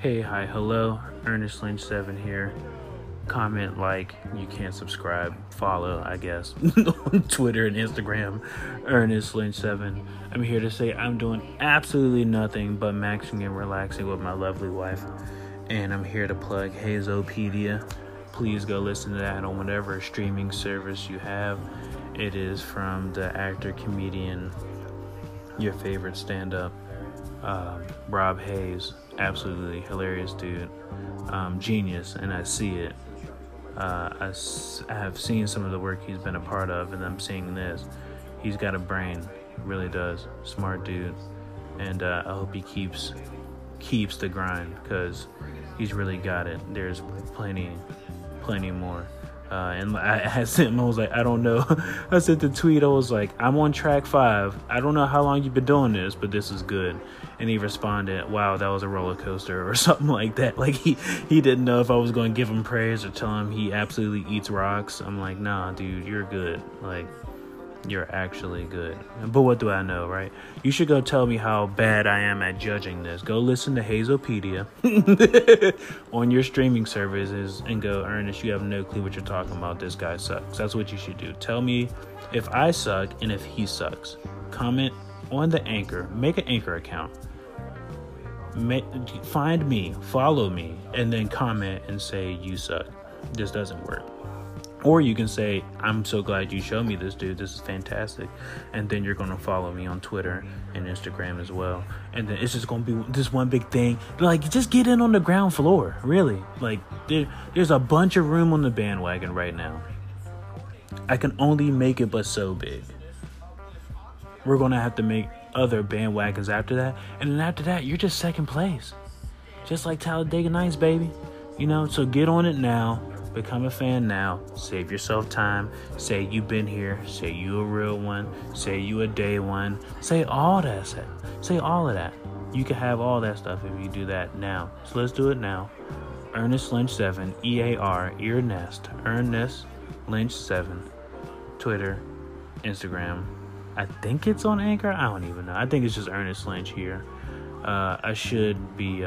Hey, hi, hello, Ernest Lynch 7 here. Comment, like, you can't subscribe, follow, I guess, on Twitter and Instagram, Ernest Lynch 7. I'm here to say I'm doing absolutely nothing but maxing and relaxing with my lovely wife. And I'm here to plug Hazopedia. Please go listen to that on whatever streaming service you have. It is from the actor, comedian, your favorite stand-up, Rob Hayes. Absolutely hilarious dude. Genius, and I see it. I have seen some of the work he's been a part of, and I'm seeing this. He's got a brain, really does. Smart dude, and I hope he keeps the grind, because he's really got it. There's plenty more. And I sent him, I was like, I don't know. I sent the tweet, I was like, I'm on track 5. I don't know how long you've been doing this, but this is good. And he responded, wow, that was a roller coaster, or something like that. Like he didn't know if I was going to give him praise or tell him he absolutely eats rocks. I'm like, nah, dude, you're good. Like, you're actually good. But what do I know, right? You should go tell me how bad I am at judging this. Go listen to Hazopedia on your streaming services and go, Ernest, you have no clue what you're talking about. This guy sucks. That's what you should do. Tell me if I suck and if he sucks. Comment on the Anchor. Make an Anchor account. Find me, follow me, and then comment and say you suck. This doesn't work. Or you can say, I'm so glad you showed me this, dude. This is fantastic. And then you're going to follow me on Twitter and Instagram as well. And then it's just going to be this one big thing. Like, just get in on the ground floor, really. Like, there's a bunch of room on the bandwagon right now. I can only make it but so big. We're going to have to make other bandwagons after that. And then after that, you're just second place. Just like Talladega Nights, baby. You know, so get on it now. Become a fan now. Save yourself time. Say you've been here. Say you a real one. Say you a day one. Say all that. Say all of that. You can have all that stuff if you do that now. So let's do it now. Ernest Lynch 7. EAR. Earnest. Ernest Lynch 7. Twitter. Instagram. I think it's on Anchor. I don't even know. I think it's just Ernest Lynch here. I should be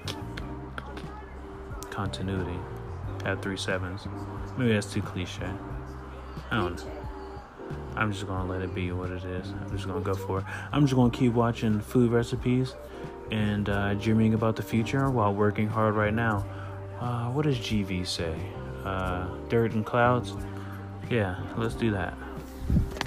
continuity. Have 3 7s. Maybe that's too cliche. I don't know. I'm just gonna let it be what it is. I'm just gonna go for it. I'm just gonna keep watching food recipes and dreaming about the future while working hard right now. What does GV say? Dirt and clouds? Yeah, let's do that.